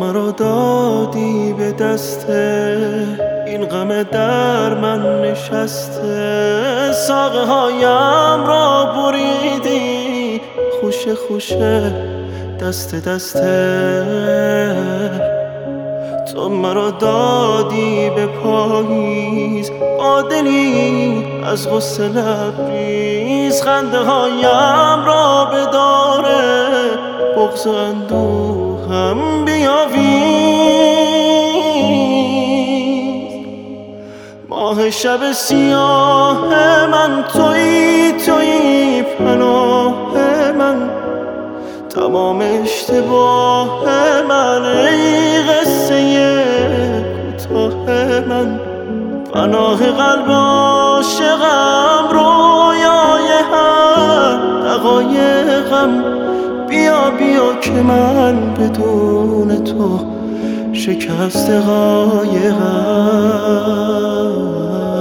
مرا دادی به دسته، این غم در من نشسته. ساقه هایم را بریدی خوشه خوشه دسته دسته. تو مرا دادی به پاییز با دلی از غصه لبریز. خنده هایم را به داره بغض و اندوهم بیاویز. ماه شب سیاه من تویی، تویی پناه من، تمام اشتباه من، ای قصه کوتاه من. پناه قلب عاشقم، رویای هر دقایقم. بیا بیا که من بدون تو شکست قایقم.